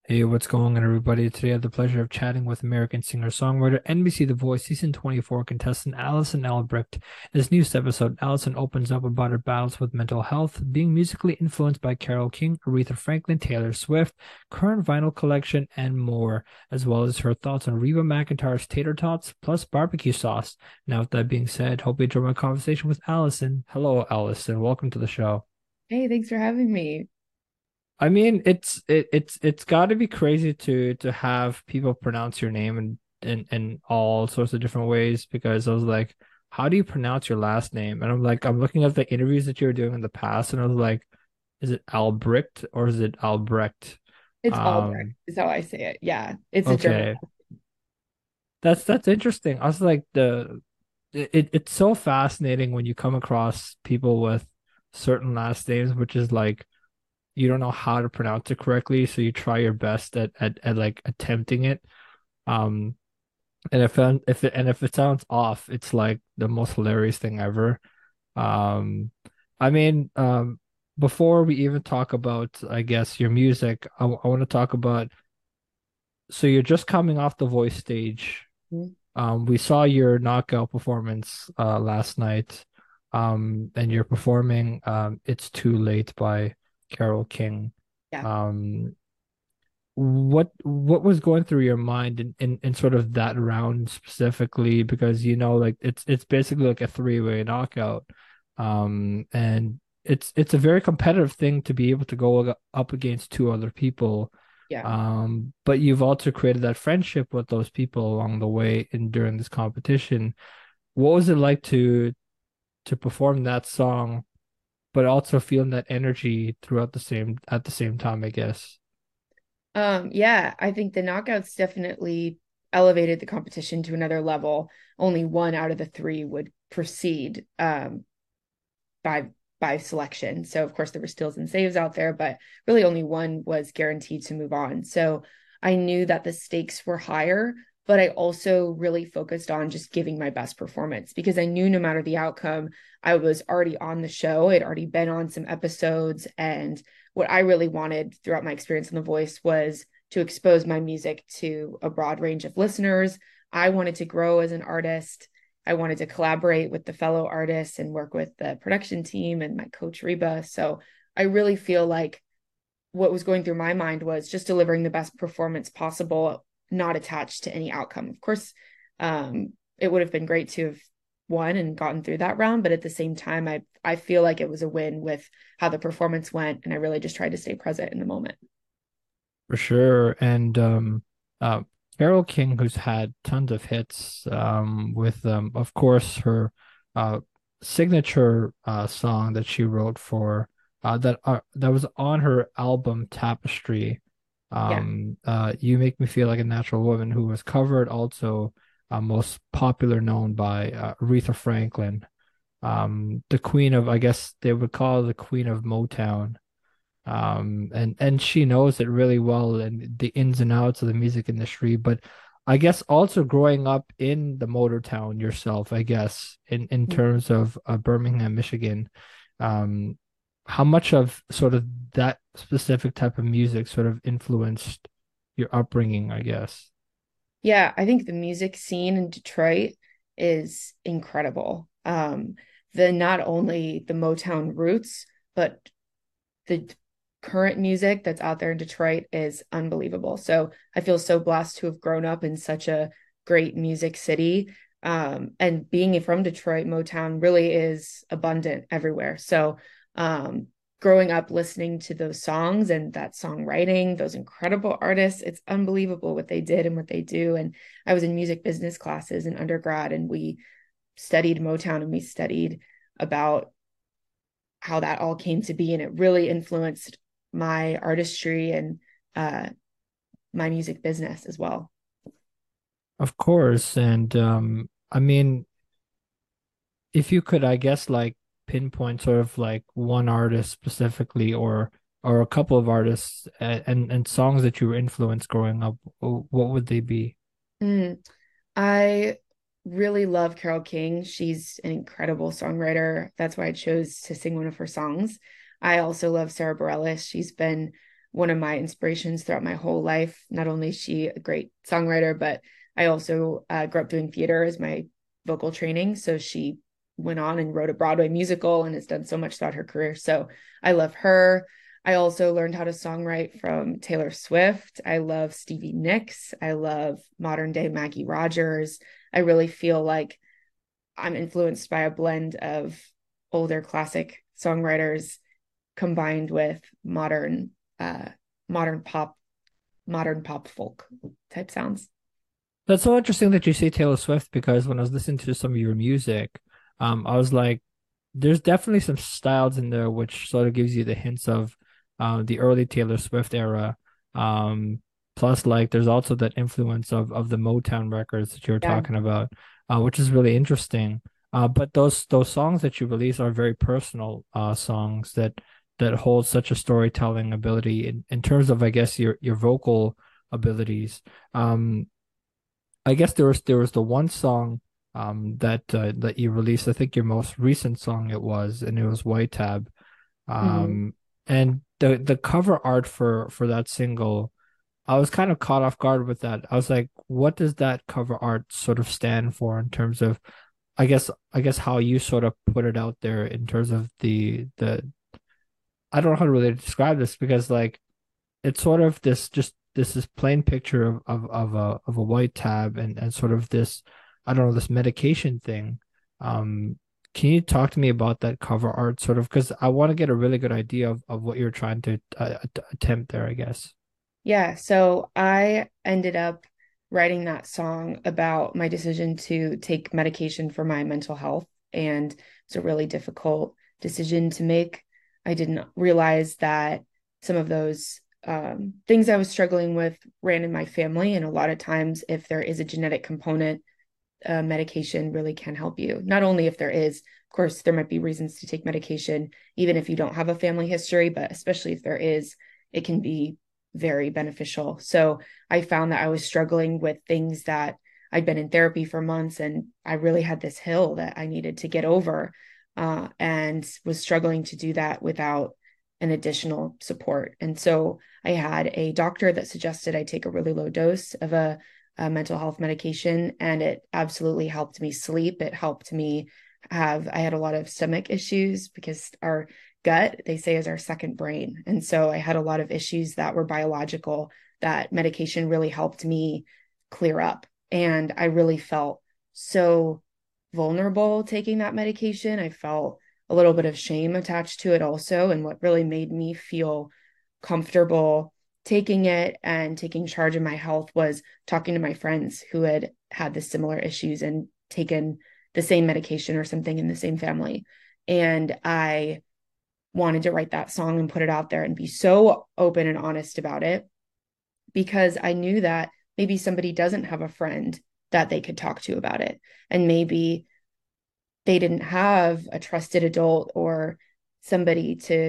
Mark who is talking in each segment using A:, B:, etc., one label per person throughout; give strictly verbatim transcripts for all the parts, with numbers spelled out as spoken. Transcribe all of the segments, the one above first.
A: Hey, what's going on, everybody? Today I have the pleasure of chatting with American singer-songwriter, N B C The Voice Season twenty-four contestant Allison Albrecht. In this newest episode, Allison opens up about her battles with mental health, being musically influenced by Carole King, Aretha Franklin, Taylor Swift, current vinyl collection, and more, as well as her thoughts on Reba McEntire's tater tots plus barbecue sauce. Now, with that being said, hope you enjoy my conversation with Allison. Hello, Allison. Welcome to the show.
B: Hey, thanks for having me.
A: I mean, it's it, it's it's got to be crazy to to have people pronounce your name in, in in all sorts of different ways because I was like, how do you pronounce your last name? And I'm like, I'm looking at the interviews that you were doing in the past, and I was like, is it Albrecht or is it Albrecht?
B: It's Albrecht,
A: Um,
B: is how I say it. Yeah, it's a German.
A: okay, that's that's interesting. I was like, the it it's so fascinating when you come across people with certain last names, which is like you don't know how to pronounce it correctly, so you try your best at at, at like attempting it. Um, and if if it and if it sounds off, it's like the most hilarious thing ever. Um, I mean, um, before we even talk about, I guess, your music, I, I want to talk about. So you're just coming off the voice stage.
B: Mhm.
A: Um, we saw your knockout performance uh last night. Um, and you're performing um "It's Too Late" by Carole King.
B: Yeah.
A: Um, what what was going through your mind in, in, in sort of that round specifically? Because you know, like it's it's basically like a three-way knockout. Um, and it's it's a very competitive thing to be able to go up against two other people.
B: Yeah.
A: Um, but you've also created that friendship with those people along the way and during this competition. What was it like to to perform that song, but also feeling that energy throughout the same at the same time, I guess?
B: Um, yeah, I think the knockouts definitely elevated the competition to another level. Only one out of the three would proceed um by by selection. So of course there were steals and saves out there, but really only one was guaranteed to move on. So I knew that the stakes were higher, but I also really focused on just giving my best performance because I knew no matter the outcome, I was already on the show. I'd already been on some episodes. And what I really wanted throughout my experience on The Voice was to expose my music to a broad range of listeners. I wanted to grow as an artist. I wanted to collaborate with the fellow artists and work with the production team and my coach Reba. So I really feel like what was going through my mind was just delivering the best performance possible, not attached to any outcome. Of course, um, it would have been great to have won and gotten through that round, but at the same time, I I feel like it was a win with how the performance went, and I really just tried to stay present in the moment.
A: For sure. And um uh Carole King, who's had tons of hits, um with um of course her uh signature uh song that she wrote for uh that uh, that was on her album Tapestry.
B: Yeah,
A: Um uh You Make Me Feel Like a Natural Woman, who was covered also uh, most popular known by uh, Aretha Franklin, um the queen of, I guess they would call her the queen of Motown. Um and and she knows it really well and the ins and outs of the music industry. But I guess also growing up in the Motortown yourself, I guess in in terms of uh, Birmingham, Michigan, um how much of sort of that specific type of music sort of influenced your upbringing, I guess?
B: yeah. I think the music scene in Detroit is incredible. Um, the not only the Motown roots, but the current music that's out there in Detroit is unbelievable. So I feel so blessed to have grown up in such a great music city. Um, and being from Detroit, Motown really is abundant everywhere. So um, growing up listening to those songs and that songwriting, those incredible artists, it's unbelievable what they did and what they do. And I was in music business classes in undergrad, and we studied Motown and we studied about how that all came to be, and it really influenced my artistry and uh, my music business as well.
A: Of course. And um I mean, if you could, I guess, like pinpoint sort of like one artist specifically, or or a couple of artists and and, and songs that you were influenced growing up, wh- what would they be?
B: Mm. I really love Carole King. She's an incredible songwriter. That's why I chose to sing one of her songs. I also love Sarah Bareilles. She's been one of my inspirations throughout my whole life. Not only is she a great songwriter, but I also uh, grew up doing theater as my vocal training. So she went on and wrote a Broadway musical and has done so much throughout her career. So I love her. I also learned how to songwrite from Taylor Swift. I love Stevie Nicks. I love modern day Maggie Rogers. I really feel like I'm influenced by a blend of older classic songwriters combined with modern uh modern pop modern pop folk type sounds.
A: That's so interesting that you say Taylor Swift because when I was listening to some of your music, um, I was like, there's definitely some styles in there which sort of gives you the hints of uh, the early Taylor Swift era. Um, plus, like, there's also that influence of of the Motown records that you were
B: Yeah.
A: talking about, uh, which is really interesting. Uh, but those those songs that you release are very personal uh, songs that that hold such a storytelling ability in, in terms of, I guess, your your vocal abilities. Um, I guess there was there was the one song um that uh, that you released. I think your most recent song it was, and it was White Tab.
B: Mm-hmm.
A: Um, and the the cover art for for that single, I was kind of caught off guard with that. I was like, what does that cover art sort of stand for in terms of, I guess I guess how you sort of put it out there in terms of the the I don't know how to really describe this because like it's sort of this just this is plain picture of, of of a of a white tab and and sort of this I don't know this medication thing. Um, can you talk to me about that cover art sort of because I want to get a really good idea of of what you're trying to uh, att- attempt there, I guess.
B: Yeah, so I ended up writing that song about my decision to take medication for my mental health. And it's a really difficult decision to make. I didn't realize that some of those um, things I was struggling with ran in my family. And a lot of times, if there is a genetic component, uh, medication really can help you. Not only if there is, of course, there might be reasons to take medication, even if you don't have a family history, but especially if there is, it can be very beneficial. So I found that I was struggling with things that I'd been in therapy for months and I really had this hill that I needed to get over uh, and was struggling to do that without an additional support. And so I had a doctor that suggested I take a really low dose of a uh, mental health medication, and it absolutely helped me sleep. It helped me have, I had a lot of stomach issues because our gut, they say, is our second brain. And so I had a lot of issues that were biological that medication really helped me clear up. And I really felt so vulnerable taking that medication. I felt a little bit of shame attached to it also. And what really made me feel comfortable taking it and taking charge of my health was talking to my friends who had had the similar issues and taken the same medication or something in the same family. And I wanted to write that song and put it out there and be so open and honest about it because I knew that maybe somebody doesn't have a friend that they could talk to about it. And maybe they didn't have a trusted adult or somebody to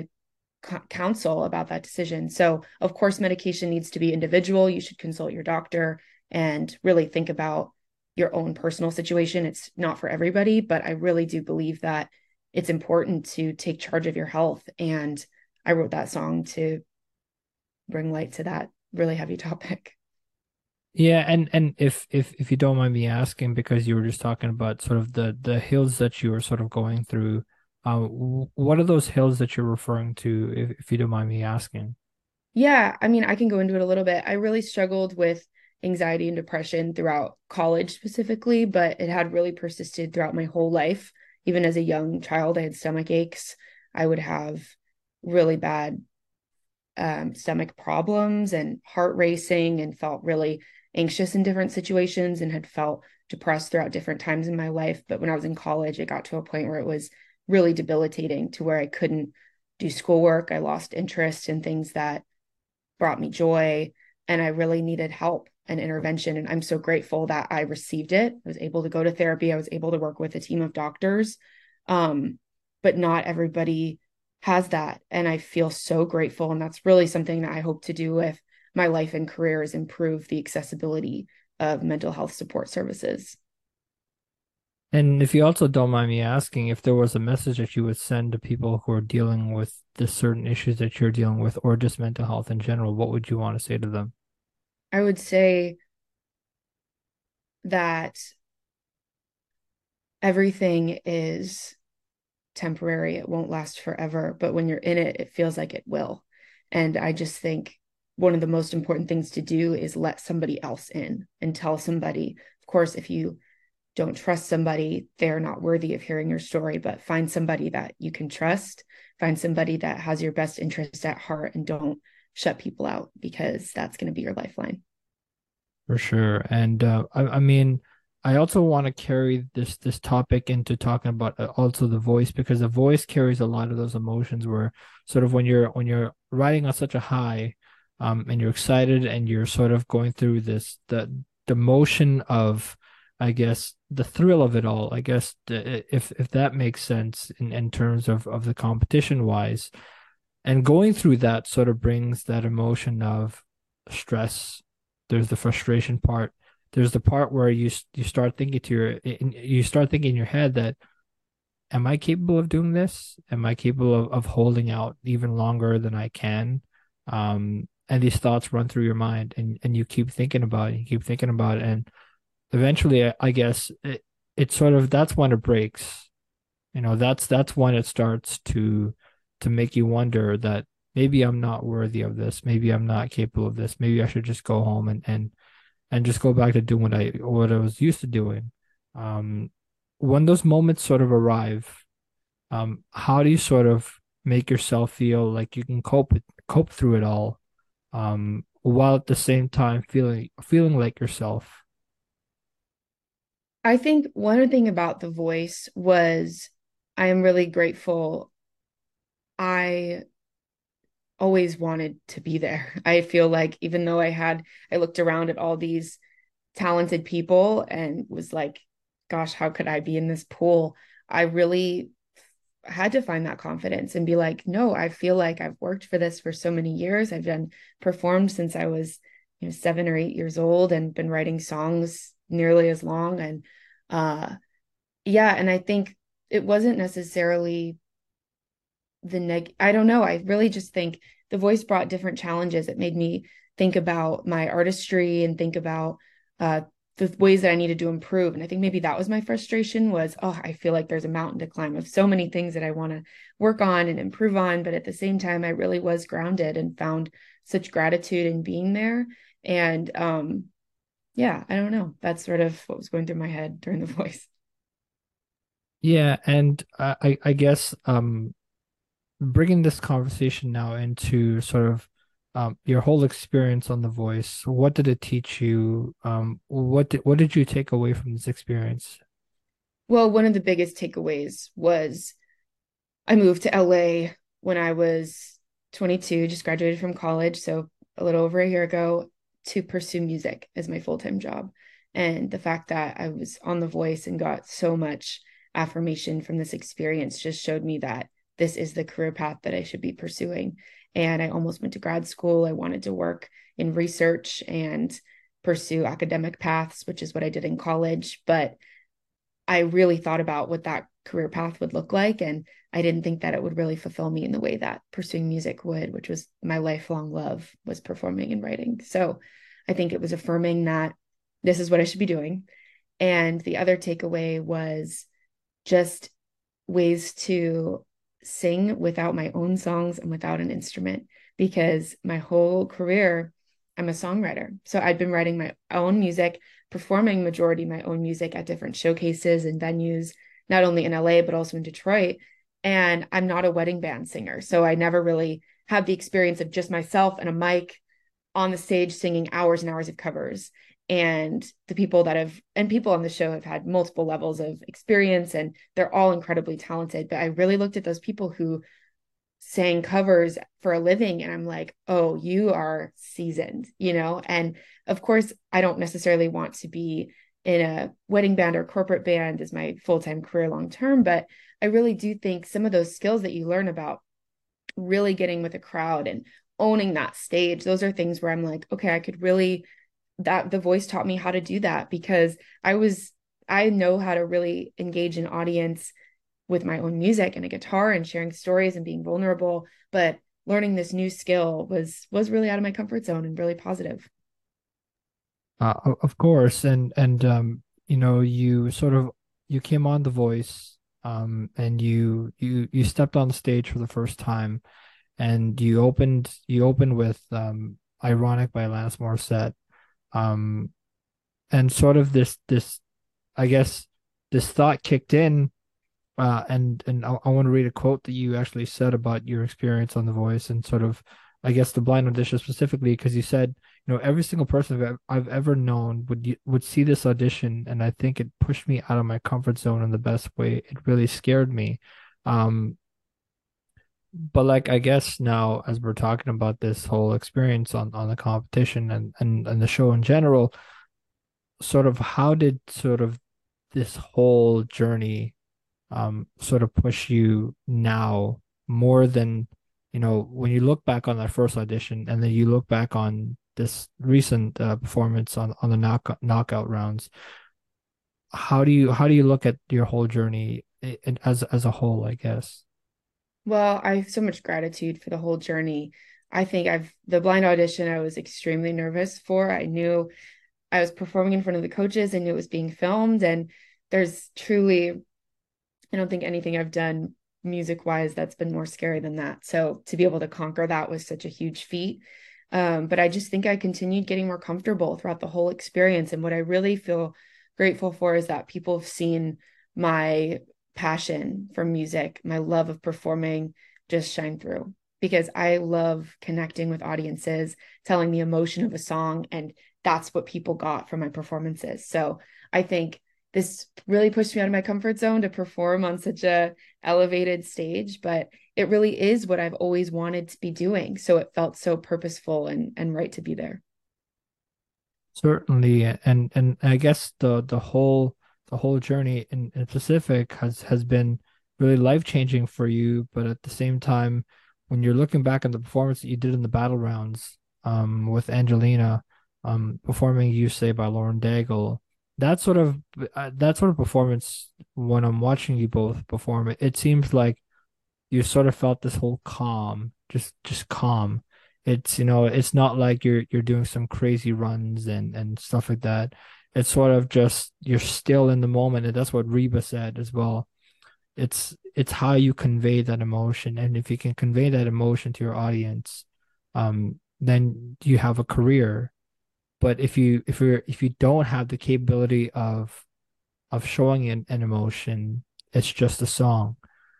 B: counsel about that decision. So, of course, medication needs to be individual. You should consult your doctor and really think about your own personal situation. It's not for everybody, but I really do believe that it's important to take charge of your health. And I wrote that song to bring light to that really heavy topic.
A: Yeah, and and if if if you don't mind me asking, because you were just talking about sort of the the hills that you were sort of going through, uh, w- what are those hills that you're referring to, if if you don't mind me asking?
B: Yeah, I mean, I can go into it a little bit. I really struggled with anxiety and depression throughout college specifically, but it had really persisted throughout my whole life. Even as a young child, I had stomach aches. I would have really bad um, stomach problems and heart racing and felt really anxious in different situations and had felt depressed throughout different times in my life. But when I was in college, it got to a point where it was really debilitating to where I couldn't do schoolwork. I lost interest in things that brought me joy, and I really needed help and intervention. And I'm so grateful that I received it. I was able to go to therapy. I was able to work with a team of doctors. Um, but not everybody has that. And I feel so grateful. And that's really something that I hope to do with my life and career is improve the accessibility of mental health support services.
A: And if you also don't mind me asking, if there was a message that you would send to people who are dealing with the certain issues that you're dealing with, or just mental health in general, what would you want to say to them?
B: I would say that everything is temporary. It won't last forever, but when you're in it, it feels like it will. And I just think one of the most important things to do is let somebody else in and tell somebody. Of course, if you don't trust somebody, they're not worthy of hearing your story, but find somebody that you can trust, find somebody that has your best interest at heart, and don't shut people out, because that's going to be your lifeline.
A: For sure. And uh, I, I mean, I also want to carry this this topic into talking about uh, also the voice, because the voice carries a lot of those emotions where sort of when you're when you're riding on such a high, um, and you're excited and you're sort of going through this the the motion of, I guess, the thrill of it all. I guess the, if if that makes sense in in terms of of the competition wise, and going through that sort of brings that emotion of stress. There's the frustration part. There's the part where you you start thinking to your you start thinking in your head that, am I capable of doing this? Am I capable of, of holding out even longer than I can? Um, and these thoughts run through your mind, and and you keep thinking about it, you keep thinking about it, and eventually, I, I guess it, it sort of that's when it breaks. You know, that's that's when it starts to to make you wonder that maybe I'm not worthy of this. Maybe I'm not capable of this. Maybe I should just go home and and and just go back to doing what I what I was used to doing. Um, when those moments sort of arrive, um, how do you sort of make yourself feel like you can cope it, cope through it all, um, while at the same time feeling feeling like yourself?
B: I think one thing about The Voice was I am really grateful. I always wanted to be there. I feel like even though I had, I looked around at all these talented people and was like, gosh, how could I be in this pool? I really had to find that confidence and be like, no, I feel like I've worked for this for so many years. I've done performed since I was, you know, seven or eight years old, and been writing songs nearly as long. And uh yeah, and I think it wasn't necessarily the neg I don't know. I really just think The Voice brought different challenges. It made me think about my artistry and think about uh the ways that I needed to improve. And I think maybe that was my frustration was, oh, I feel like there's a mountain to climb of so many things that I want to work on and improve on. But at the same time, I really was grounded and found such gratitude in being there. And um, yeah, I don't know. That's sort of what was going through my head during The Voice.
A: Yeah, and I I I guess um bringing this conversation now into sort of um, your whole experience on The Voice, what did it teach you? Um, what did what did you take away from this experience?
B: Well, one of the biggest takeaways was I moved to L A when I was twenty-two, just graduated from college, so a little over a year ago, to pursue music as my full-time job. And the fact that I was on The Voice and got so much affirmation from this experience just showed me that this is the career path that I should be pursuing. And I almost went to grad school. I wanted to work in research and pursue academic paths, which is what I did in college. But I really thought about what that career path would look like. And I didn't think that it would really fulfill me in the way that pursuing music would, which was my lifelong love, was performing and writing. So I think it was affirming that this is what I should be doing. And the other takeaway was just ways to sing without my own songs and without an instrument, because my whole career, I'm a songwriter. So I'd been writing my own music, performing majority my own music at different showcases and venues, not only in L A, but also in Detroit. And I'm not a wedding band singer. So I never really had the experience of just myself and a mic on the stage singing hours and hours of covers. And the people that have, and people on the show have had multiple levels of experience, and they're all incredibly talented. But I really looked at those people who sang covers for a living, and I'm like, oh, you are seasoned, you know? And of course, I don't necessarily want to be in a wedding band or corporate band as my full-time career long term, but I really do think some of those skills that you learn about really getting with a crowd and owning that stage, those are things where I'm like, okay, I could really, that The Voice taught me how to do that, because I was I know how to really engage an audience with my own music and a guitar and sharing stories and being vulnerable, but learning this new skill was was really out of my comfort zone and really positive.
A: Uh, of course, and and um, you know, you sort of you came on The Voice, um, and you you you stepped on the stage for the first time, and you opened you opened with um, "Ironic" by Alanis Morissette, um, and sort of this this I guess this thought kicked in. Uh, and and I, I want to read a quote that you actually said about your experience on The Voice and sort of, I guess, the blind audition specifically, because you said, you know, every single person I've, I've ever known would y- would see this audition, and I think it pushed me out of my comfort zone in the best way. It really scared me. Um, but like I guess now, as we're talking about this whole experience on on the competition and and and the show in general, sort of how did sort of this whole journey um, sort of push you now more than, you know, when you look back on that first audition and then you look back on this recent uh, performance on on the knock knockout rounds, how do you how do you look at your whole journey i- in, as as a whole, I guess?
B: Well, I have so much gratitude for the whole journey. I think I've the blind audition I was extremely nervous for. I knew I was performing in front of the coaches. I knew it was being filmed, and there's truly, I don't think anything I've done music wise that's been more scary than that. So to be able to conquer that was such a huge feat. Um, but I just think I continued getting more comfortable throughout the whole experience. And what I really feel grateful for is that people have seen my passion for music, my love of performing just shine through, because I love connecting with audiences, telling the emotion of a song. And that's what people got from my performances. So I think this really pushed me out of my comfort zone to perform on such a elevated stage, but it really is what I've always wanted to be doing. So it felt so purposeful and and right to be there.
A: Certainly, and and I guess the the whole the whole journey in, in Pacific has has been really life changing for you. But at the same time, when you're looking back on the performance that you did in the battle rounds, um, with Angelina, um, performing "You Say" by Lauren Daigle, that sort of uh, that sort of performance, when I'm watching you both perform it, it seems like you sort of felt this whole calm, just just calm. It's, you know, it's not like you're you're doing some crazy runs and and stuff like that. It's sort of just you're still in the moment, and that's what Reba said as well. It's it's how you convey that emotion, and if you can convey that emotion to your audience, um, then you have a career. But if you if you're if you don't have the capability of of showing an, an emotion, it's just a song.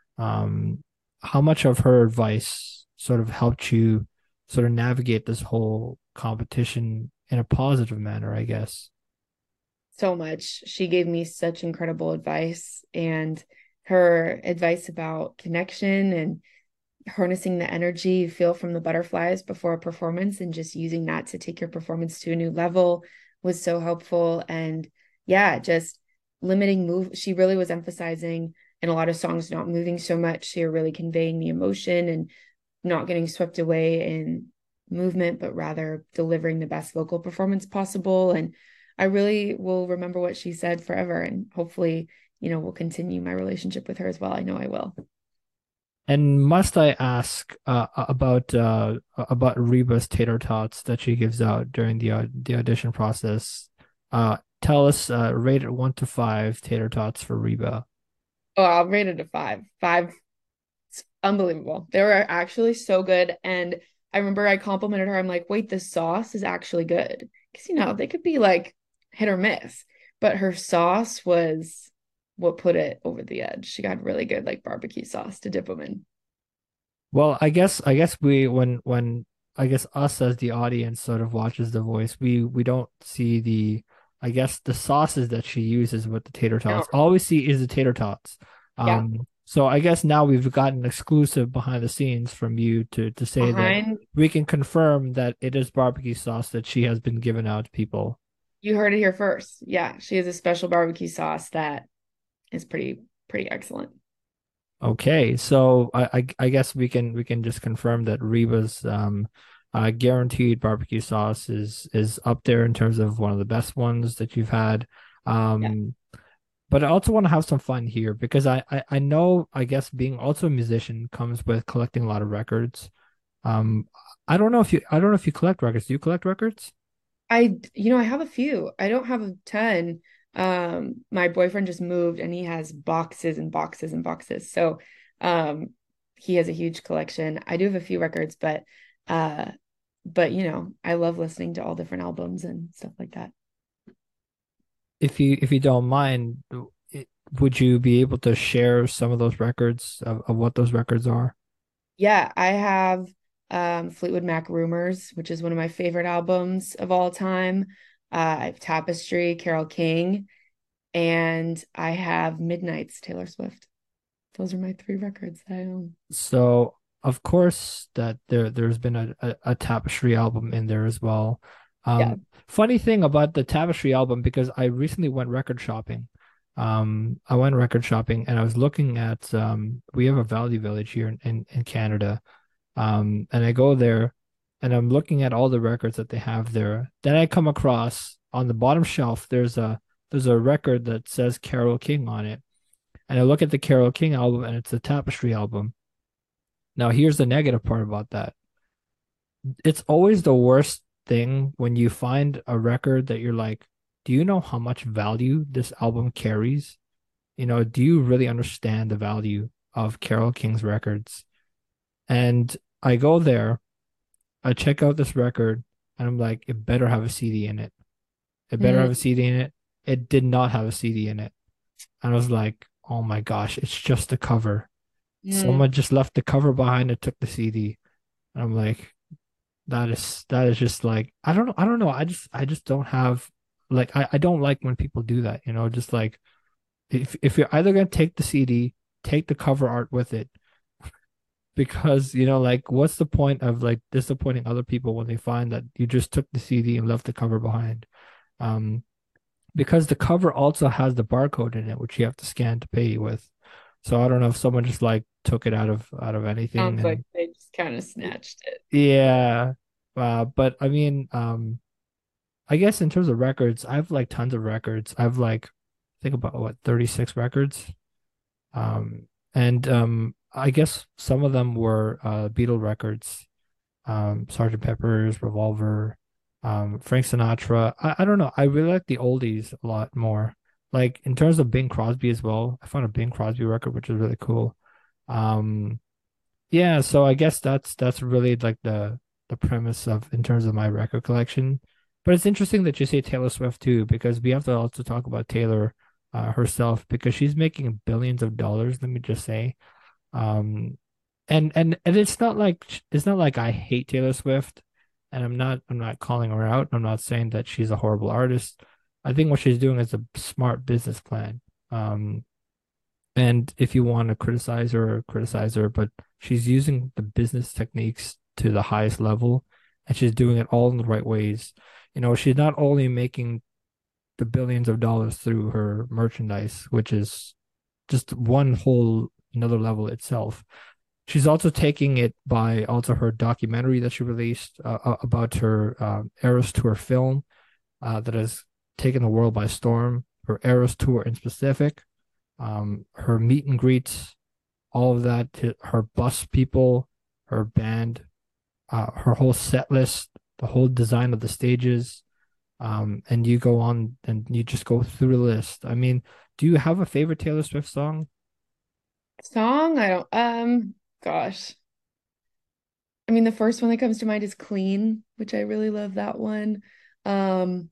A: Um, how much of her advice sort of helped you sort of navigate this whole competition in a positive manner, I guess?
B: So much. She gave me such incredible advice, and her advice about connection and harnessing the energy you feel from the butterflies before a performance and just using that to take your performance to a new level was so helpful. And yeah, just limiting move. She really was emphasizing in a lot of songs not moving so much. She really conveying the emotion and not getting swept away in movement, but rather delivering the best vocal performance possible. And I really will remember what she said forever. And hopefully, you know, we'll continue my relationship with her as well. I know I will.
A: And must I ask uh, about uh, about Reba's tater tots that she gives out during the au- the audition process? Uh, tell us, uh, rate it one to five tater tots for Reba.
B: Oh, I'll rate it a five. Five. It's unbelievable. They were actually so good. And I remember I complimented her. I'm like, wait, the sauce is actually good. Because, you know, they could be like hit or miss, but her sauce was what put it over the edge. She got really good, like barbecue sauce to dip them in.
A: Well, I guess I guess we when when I guess us as the audience sort of watches The Voice, we we don't see the, I guess, the sauces that she uses with the tater
B: No.
A: tots. All we see is the tater tots.
B: Yeah.
A: Um, so I guess now we've gotten exclusive behind the scenes from you to to say that
B: Behind,
A: we can confirm that it is barbecue sauce that she has been giving out to people.
B: you heard it here first. Yeah. She has a special barbecue sauce that is pretty, pretty excellent.
A: Okay, so I, I I guess we can we can just confirm that Reba's um uh guaranteed barbecue sauce is is up there in terms of one of the best ones that you've had.
B: Yeah.
A: Um but I also want to have some fun here because I, I I know I guess being also a musician comes with collecting a lot of records. Um, I don't know if you I don't know if you collect records. Do you collect records?
B: I, you know, I have a few. I don't have a ton. Um, my boyfriend just moved and he has boxes and boxes and boxes. So, um, he has a huge collection. I do have a few records, but, uh, but you know, I love listening to all different albums and stuff like that.
A: If you if you don't mind, it, would you be able to share some of those records of, of what those records are?
B: Yeah, I have um Fleetwood Mac Rumors, which is one of my favorite albums of all time. Uh, I have Tapestry, Carole King, and I have Midnight's Taylor Swift. Those are my three records that I own.
A: So of course that there there's been a, a, a Tapestry album in there as well.
B: Yeah.
A: Um, funny thing about the Tapestry album because I recently went record shopping. Um, I went record shopping and I was looking at um we have a Value Village here in, in, in Canada. Um, and I go there and I'm looking at all the records that they have there. Then I come across on the bottom shelf there's a there's a record that says Carole King on it. And I look at the Carole King album and it's the Tapestry album. Now, here's the negative part about that. It's always the worst thing when you find a record that you're like, do you know how much value this album carries? You know, do you really understand the value of Carole King's records? And I go there, I check out this record, and I'm like, it better have a C D in it. It better
B: Mm,
A: have a C D in it. It did not have a C D in it. And I was like, oh my gosh, it's just the cover.
B: mm.
A: Someone just left the cover behind and took the C D. And I'm like, that is that is just like I don't know, I don't know. I just I just don't have like I, I don't like when people do that, you know, just like if if you're either gonna take the C D, take the cover art with it. Because, you know, like what's the point of like disappointing other people when they find that you just took the C D and left the cover behind? Um, because the cover also has the barcode in it, which you have to scan to pay with. So I don't know if someone just like took it out of out of anything
B: Sounds like
A: and
B: they just kind of snatched it.
A: yeah. Uh, but I mean, um, I guess in terms of records, I've like tons of records. I've like I think about what thirty-six records. Um, and um, I guess some of them were uh Beatle records, um, sergeant Pepper's, Revolver, um, Frank Sinatra. I, I don't know. I really like the oldies a lot more. Like in terms of Bing Crosby as well. I found a Bing Crosby record, which is really cool. Um, yeah, so I guess that's that's really like the the premise of in terms of my record collection. But it's interesting that you say Taylor Swift too, because we have to also talk about Taylor uh, herself because she's making billions of dollars, let me just say. Um, and and and it's not like it's not like I hate Taylor Swift, and I'm not I'm not calling her out. I'm not saying that she's a horrible artist. I think what she's doing is a smart business plan. Um, and if you want to criticize her, criticize her, but she's using the business techniques to the highest level and she's doing it all in the right ways. You know, she's not only making the billions of dollars through her merchandise, which is just one whole another level itself. She's also taking it by also her documentary that she released uh, uh, about her um, Eras Tour film uh, that has taken the world by storm. Her Eras Tour in specific, um, her meet and greets, all of that, her bus people, her band, uh, her whole set list, the whole design of the stages. Um, and you go on and you just go through the list. I mean, do you have a favorite Taylor Swift song?
B: Song, I don't, um, gosh. I mean, the first one that comes to mind is Clean, which I really love that one. Um,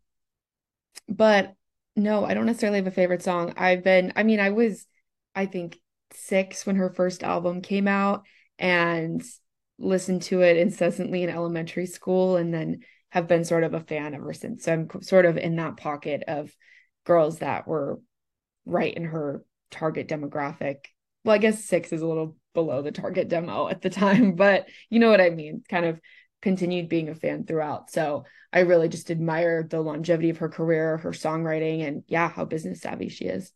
B: but no, I don't necessarily have a favorite song. I've been, I mean, I was, I think, six when her first album came out and listened to it incessantly in elementary school and then have been sort of a fan ever since. So I'm sort of in that pocket of girls that were right in her target demographic. Well, I guess six is a little below the target demo at the time, but you know what I mean. Kind of continued being a fan throughout. So I really just admire the longevity of her career, her songwriting, and yeah, how business savvy she is.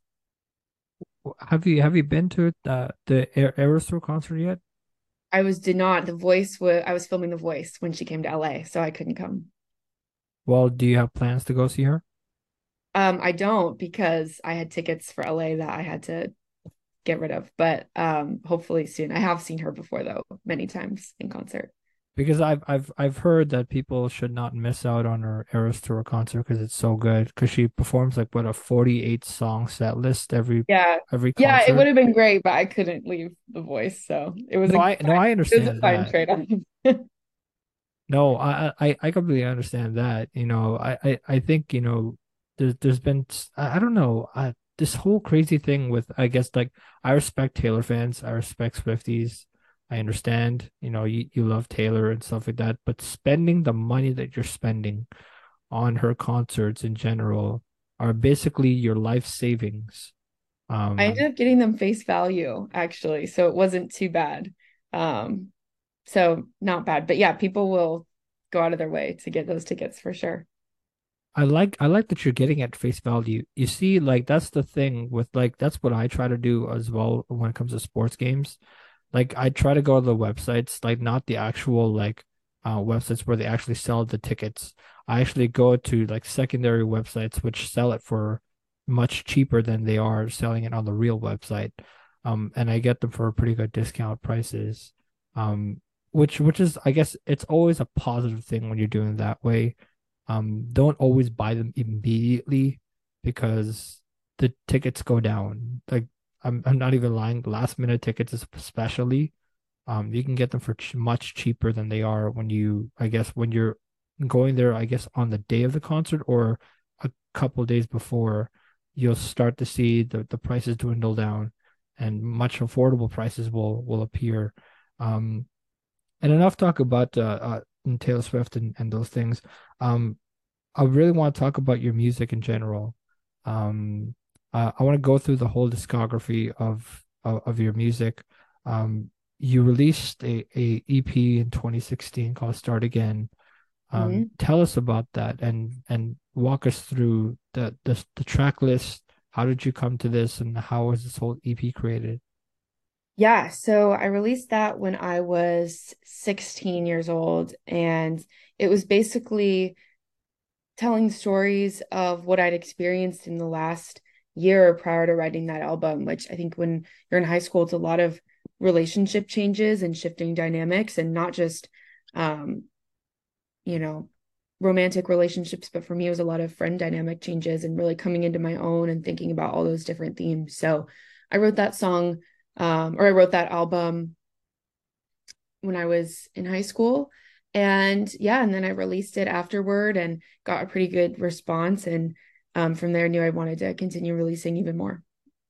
A: Have you have you been to uh, the Aer- Aerosmith concert yet?
B: I was did not the voice was I was filming The Voice when she came to L A, so I couldn't come.
A: Well, do you have plans to go see her?
B: Um, I don't because I had tickets for L A that I had to get rid of, but um, hopefully soon. I have seen her before though, many times in concert.
A: Because I've I've I've heard that people should not miss out on her Eras Tour concert because it's so good. Because she performs like what a forty-eight song set list every
B: Yeah.
A: every
B: Yeah, it
A: concert.
B: would have been great, but I couldn't leave The Voice, so it was
A: No,
B: a
A: I no,
B: fine,
A: I
B: it was a
A: understand
B: fine
A: that.
B: trade-off.
A: No, I I I completely understand that. You know, I I, I think, you know, there's there's been s- I, I don't know, I this whole crazy thing with, I guess, like, I respect Taylor fans, I respect Swifties. I understand, you know, you, you love Taylor and stuff like that, but spending the money that you're spending on her concerts in general are basically your life savings.
B: I ended
A: Um,
B: up getting them face value actually, so it wasn't too bad. Um, so not bad, but yeah, people will go out of their way to get those tickets for sure.
A: I like I like that you're getting at face value. You see, like that's the thing with, like, that's what I try to do as well when it comes to sports games. Like I try to go to the websites, like not the actual like uh websites where they actually sell the tickets. I actually go to like secondary websites which sell it for much cheaper than they are selling it on the real website. Um, and I get them for pretty good discount prices. Um, which which is, I guess, it's always a positive thing when you're doing it that way. Um, don't always buy them immediately because the tickets go down. Like I'm I'm not even lying. Last minute tickets, especially, um, you can get them for ch much cheaper than they are when you, I guess, when you're going there, I guess, on the day of the concert or a couple days before, you'll start to see the the prices dwindle down, and much affordable prices will will appear. Um, and enough talk about uh, uh Taylor Swift and and those things. Um, I really want to talk about your music in general. Um, uh, I want to go through the whole discography of of, of your music. Um, you released a, a E P in twenty sixteen called Start Again. Um,
B: Mhm.
A: tell us about that and and walk us through the, the the track list. How did you come to this, and how was this whole E P created?
B: Yeah, so I released that when I was sixteen years old, and it was basically telling stories of what I'd experienced in the last year prior to writing that album, which I think when you're in high school, it's a lot of relationship changes and shifting dynamics, and not just, um, you know, romantic relationships, but for me, it was a lot of friend dynamic changes and really coming into my own and thinking about all those different themes. So I wrote that song, um, or I wrote that album when I was in high school. And yeah, and then I released it afterward and got a pretty good response. And um, from there, I knew I wanted to continue releasing even more.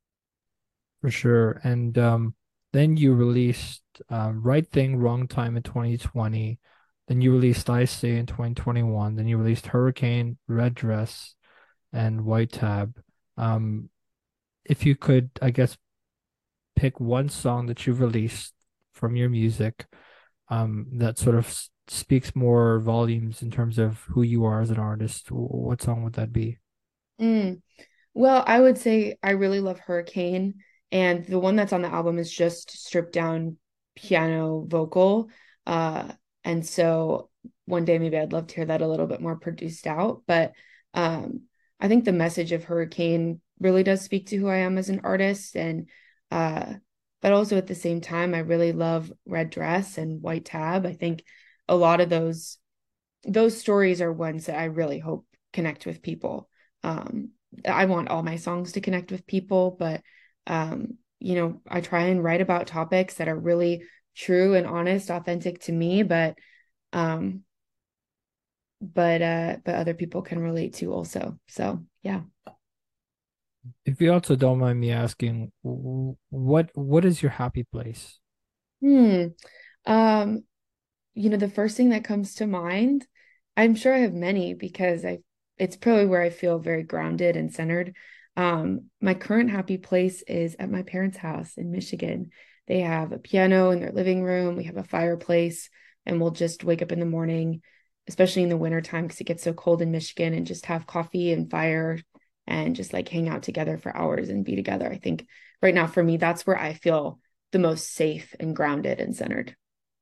A: For sure. And um, then you released um, Right Thing, Wrong Time in twenty twenty. Then you released I Say in twenty twenty-one. Then you released Hurricane, Red Dress, and White Tab. Um, if you could, I guess, pick one song that you've released from your music, um, that sort of s- speaks more volumes in terms of who you are as an artist, w- what song would that be?
B: Mm. Well, I would say I really love Hurricane. And the one that's on the album is just stripped down piano vocal. Uh, and so one day maybe I'd love to hear that a little bit more produced out. But um, I think the message of Hurricane really does speak to who I am as an artist. And uh, but also at the same time, I really love Red Dress and White Tab. I think a lot of those those stories are ones that I really hope connect with people. Um, I want all my songs to connect with people, but um, you know, I try and write about topics that are really true and honest, authentic to me, but um, but uh, but other people can relate to also. So yeah.
A: If you also don't mind me asking, w- what what is your happy place?
B: Hmm. Um, you know, the first thing that comes to mind, I'm sure I have many because I it's probably where I feel very grounded and centered. Um, my current happy place is at my parents' house in Michigan. They have a piano in their living room, we have a fireplace, and we'll just wake up in the morning, especially in the winter time because it gets so cold in Michigan, and just have coffee and fire and just like hang out together for hours and be together. I think right now for me, that's where I feel the most safe and grounded and centered.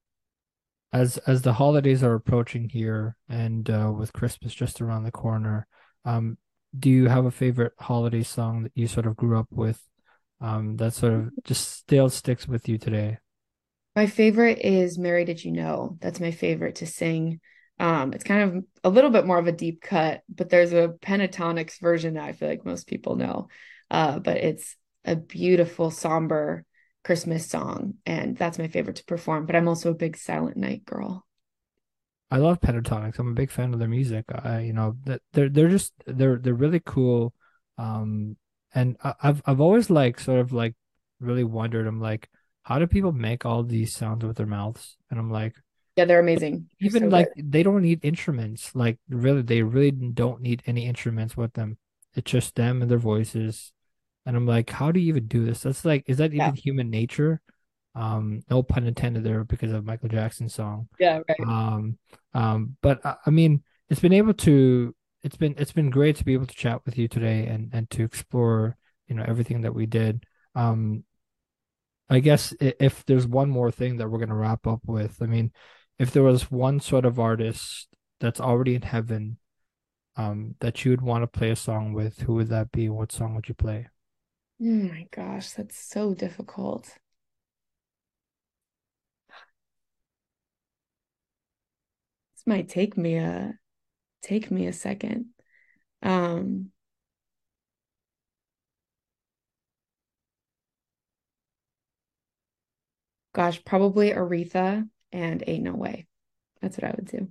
A: As as the holidays are approaching here, and uh, with Christmas just around the corner, um, do you have a favorite holiday song that you sort of grew up with, um, that sort of just still sticks with you today?
B: My favorite is Mary Did You Know? That's my favorite to sing. Um, it's kind of a little bit more of a deep cut, but there's a Pentatonics version that I feel like most people know. Uh, but it's a beautiful, somber Christmas song, and that's my favorite to perform. But I'm also a big Silent Night girl.
A: I love Pentatonics. I'm a big fan of their music. I, you know, that they're they're just they're they're really cool. Um, and I, I've I've always like sort of like really wondered. I'm like, how do people make all these sounds with their mouths? And I'm like,
B: Yeah, they're amazing. They're
A: even
B: so good.
A: like they don't need instruments. Like really, they really don't need any instruments with them. It's just them and their voices. And I'm like, how do you even do this? That's like, is that
B: Yeah.
A: even human nature? Um, no pun intended there because of Michael Jackson's song.
B: Yeah, right.
A: Um, um, but I, I mean, it's been able to, it's been, it's been great to be able to chat with you today and and to explore, you know, everything that we did. Um, I guess if there's one more thing that we're gonna wrap up with, I mean, if there was one sort of artist that's already in heaven, um, that you would want to play a song with, who would that be? What song would you play?
B: Oh my gosh, that's so difficult. This might take me a take me a second. Um, gosh, probably Aretha and Ain't No Way. That's what I would do.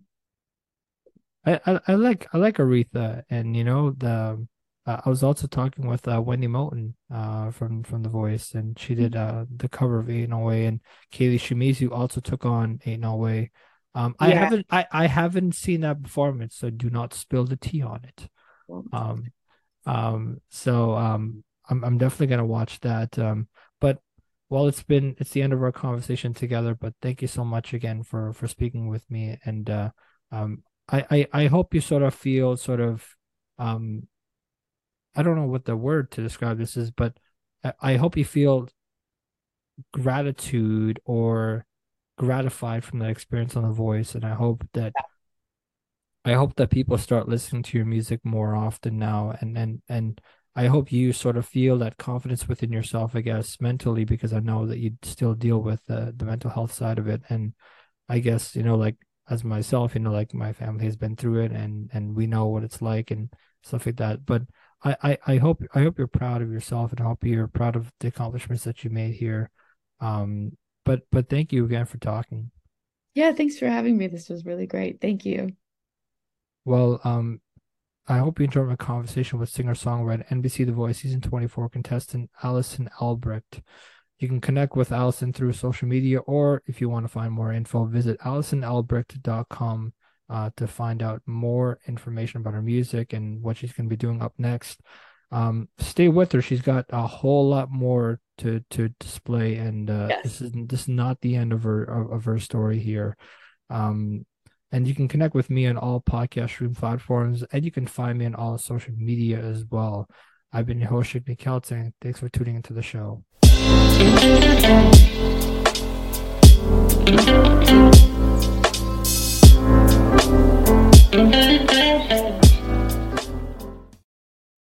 A: I, I, I like I like Aretha, and you know the uh, I was also talking with uh, Wendy Moulton uh from from The Voice, and she did uh the cover of Ain't No Way, and Kaylee Shimizu also took on Ain't No Way. Um, I
B: Yeah.
A: haven't I I haven't seen that performance, so do not spill the tea on it.
B: Well,
A: Um, um, so um, I'm I'm definitely gonna watch that. Um, but well, it's been it's the end of our conversation together. But thank you so much again for for speaking with me, and uh, um, I I I hope you sort of feel sort of um, I don't know what the word to describe this is, but I, I hope you feel gratitude or gratified from that experience on The Voice, and I hope that I hope that people start listening to your music more often now, and and and I hope you sort of feel that confidence within yourself, I guess, mentally, because I know that you still deal with the the mental health side of it, and I guess, you know, like as myself, you know, like my family has been through it, and and we know what it's like and stuff like that. But I I, I hope I hope you're proud of yourself, and I hope you're proud of the accomplishments that you made here. Um, but but thank you again for talking.
B: yeah, thanks for having me. This was really great. Thank you.
A: Well, um, I hope you enjoyed my conversation with singer-songwriter N B C The Voice season twenty-four contestant Allison Albrecht. You can connect with Allison through social media, or if you want to find more info, visit allison albrecht dot com uh, to find out more information about her music and what she's going to be doing up next. Um, stay with her. She's got a whole lot more to to display, and uh,
B: Yes.
A: this is this is not the end of her of, of her story here. Um, and you can connect with me on all podcast stream platforms, and you can find me on all social media as well. I've been your host, Shigny Kelting. Thanks for tuning into the show.